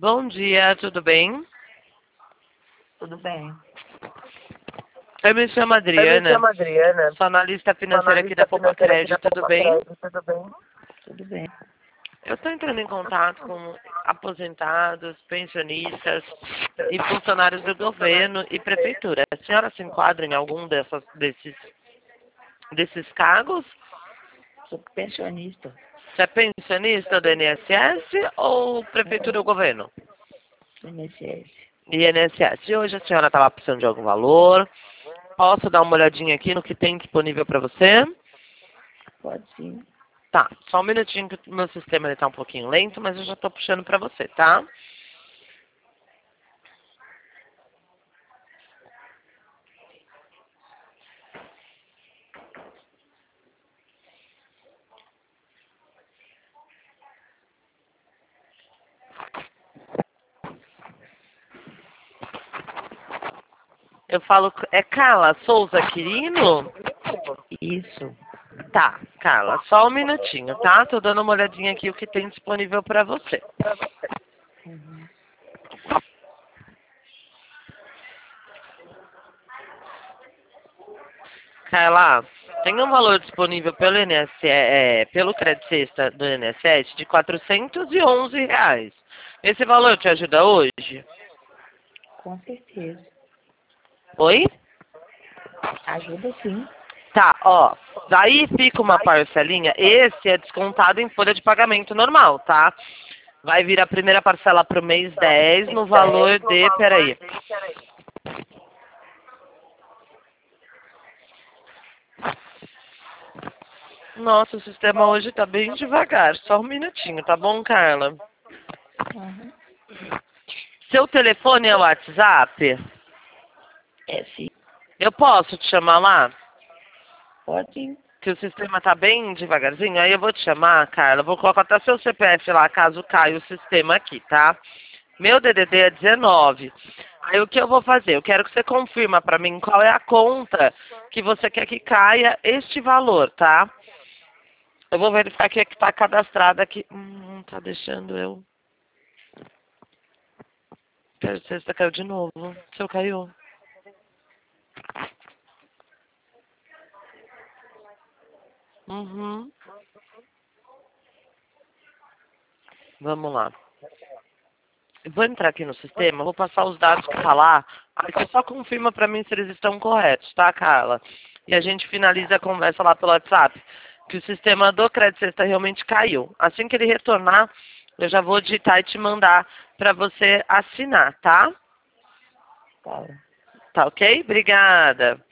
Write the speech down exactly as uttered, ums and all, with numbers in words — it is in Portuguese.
Bom dia, tudo bem? Tudo bem. Eu me chamo Eu me Adriana, chamo Adriana, sou analista sou financeira aqui da analista Poupa financeira aqui da Crédito, tudo Poupa bem? Crédito, tudo bem? Tudo bem. Eu estou entrando em contato com aposentados, pensionistas e funcionários do governo e prefeitura. A senhora se enquadra em algum dessas, desses, desses cargos? Sou pensionista. Você é pensionista do I N S S ou prefeitura ou governo? Do I N S S. I N S S. E hoje a senhora estava precisando de algum valor? Posso dar uma olhadinha aqui no que tem disponível para você? Pode sim. Tá, só um minutinho que o meu sistema está um pouquinho lento, mas eu já estou puxando para você, tá? Eu falo, é Carla Souza Quirino? Isso. Tá, Carla, só um minutinho, tá? Tô dando uma olhadinha aqui o que tem disponível para você. Uhum. Carla, tem um valor disponível pelo I N S S, é, pelo Crédito Sexta do I N S S de quatrocentos e onze reais. Esse valor te ajuda hoje? Com certeza. Oi? Ajuda sim. Tá, ó. Daí fica uma parcelinha. Esse é descontado em folha de pagamento normal, tá? Vai vir a primeira parcela pro mês dez no valor de... Peraí. Nossa, o sistema hoje tá bem devagar. Só um minutinho, tá bom, Carla? Uhum. Seu telefone é o WhatsApp? É sim. Eu posso te chamar lá? Pode sim. Que o sistema tá bem devagarzinho. Aí eu vou te chamar, Carla. Vou colocar até seu C P F lá, caso caia o sistema aqui, tá? Meu D D D é dezenove. Aí o que eu vou fazer? Eu quero que você confirma pra mim qual é a conta que você quer que caia este valor, tá? Eu vou verificar que é que tá cadastrado aqui. Hum, não tá deixando eu. Pera, se você caiu de novo. O seu caiu. Uhum. Vamos lá. Eu vou entrar aqui no sistema, vou passar os dados que tá lá. Aí você só confirma pra mim se eles estão corretos, tá, Carla? E a gente finaliza a conversa lá pelo WhatsApp. Que o sistema do Crédito Sexta realmente caiu. Assim que ele retornar, eu já vou digitar e te mandar pra você assinar, tá? Tá. Tá ok? Obrigada.